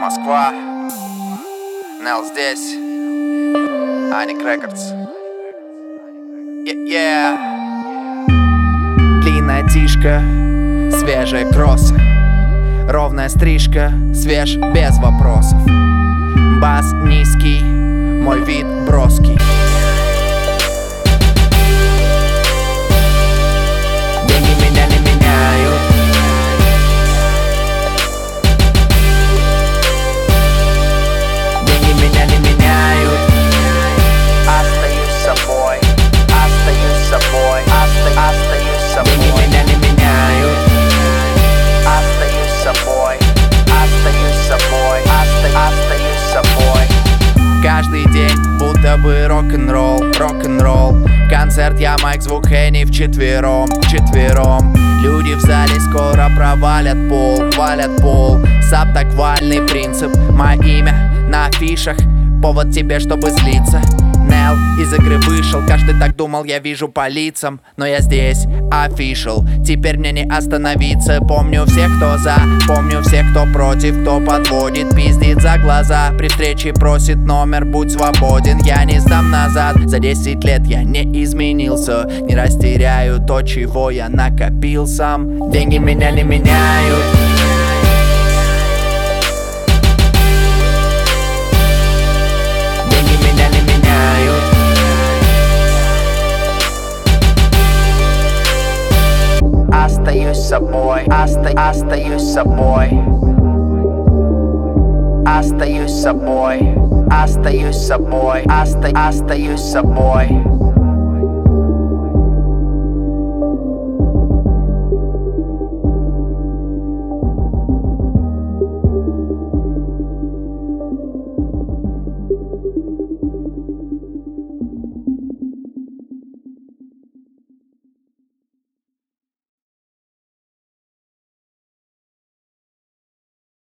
Москва. Нел здесь. Аник Рекордс. Длинная тишка, свежие кроссы, ровная стрижка, свеж без вопросов. Бас низкий, мой вид броский. Деньги меня не меняют. Деньги меня не меняют. Остаюсь собой, остаюсь собой, остаюсь собой. Деньги меня не меняют. Остаюсь собой, остаюсь собой, остаюсь собой. Каждый день будто бы рок-н-ролл, рок-н-ролл. Концерт, я, Майк, звук, Хенни вчетвером. Люди в зале скоро провалят пол, валят пол. Сап так вальный принцип, мое имя на афишах. Повод тебе, чтобы злиться. Нел из игры вышел, каждый так думал, я вижу по лицам. Но я здесь, official, теперь мне не остановиться. Помню всех, кто за, помню всех, кто против, кто подводит, пиздит за глаза. При встрече просит номер, будь свободен, я не сдам назад. За 10 лет я не изменился, не растеряю то, чего я накопил сам. Деньги меня не меняют. Остаюсь собой, остаюсь собой. Остаюсь собой, остаюсь собой, остаюсь собой.